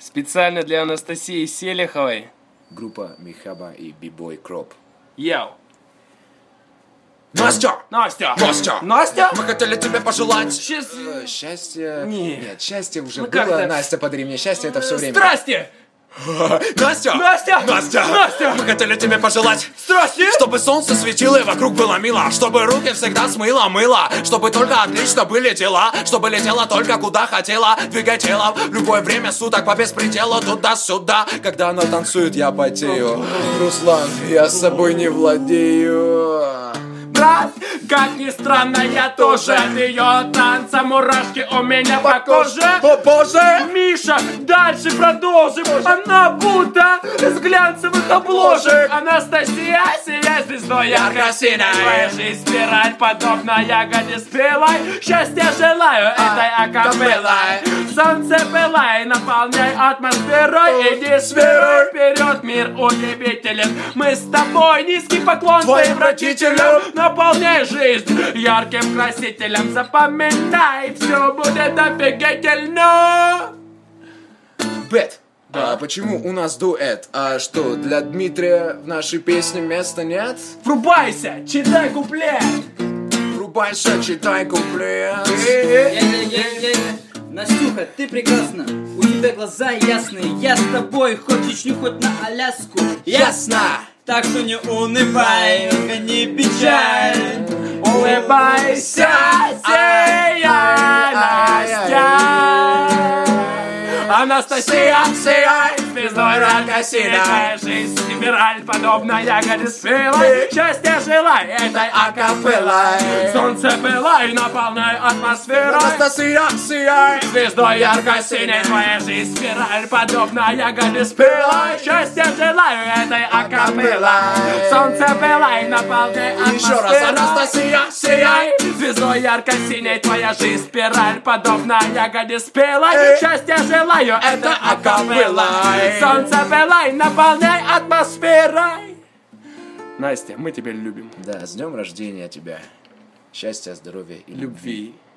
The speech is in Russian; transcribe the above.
Специально для Анастасии Селиховой. Группа Михаба и Бибой Кроп. Йоу. Настя! Настя! Настя! Настя! Мы хотели тебе пожелать Счастье. счастье. Нет. Нет, счастье уже Ну было. как-то- Настя, подари мне счастье, это все время. Страсти! Настя! Настя! Настя! Настя! Мы хотели тебе пожелать, Страсти! чтобы солнце светило и вокруг было мило, чтобы руки всегда смыло мыло, чтобы только отлично были дела, чтобы летела только куда хотела, двигай телом в любое время суток по беспределу туда-сюда. Когда она танцует, я потею. Руслан, я с собой не владею. Брат, как ни странно, я тоже от ее танца мурашки у меня по коже. О боже! Миша, дальше продолжим. Она будто с глянцевых обложек. Анастасия, сияй звездой ярко-синой. Твоя жизнь спираль, подобно ягоде спелой. Счастья желаю этой акапеллой. Солнце пылай, наполняй атмосферой. Иди с верой вперед, мир удивителен. Мы с тобой, низкий поклон твоим родителям. Наполняй жизнь ярким красителем. Запоминай, все будет офигительно. Бет, а почему у нас дуэт? А что, для Дмитрия в нашей песне места нет? Врубайся, читай куплет. Врубайся, читай куплет. Настюха, ты прекрасна, у тебя глаза ясные. Я с тобой, хочешь не хоть на Аляску. Ясно! Так что не унывай, гони печаль. Улыбайся, сияй, Настя. Анастасия, сияй, звездой ярко-синой. Твоя жизнь спираль, подобно ягоде спелой. Счастья желай этой акапеллой. Солнце пылай, наполняй атмосферой. Анастасия, сияй! Звездой ярко-синей. Твоя жизнь спираль, подобно ягоде спелой. Счастья желаю этой акапеллой. Солнце пылай, наполняй атмосферой. Еще раз, Анастасия, сияй! Звездой ярко-синей. Твоя жизнь спираль, подобно ягоде спелой. Счастья желаю, это акапеллой. Солнце пылай, наполняй атмосферой. Настя, мы тебя любим. Да, с днем рождения тебя. Счастья, здоровья и любви. Любви.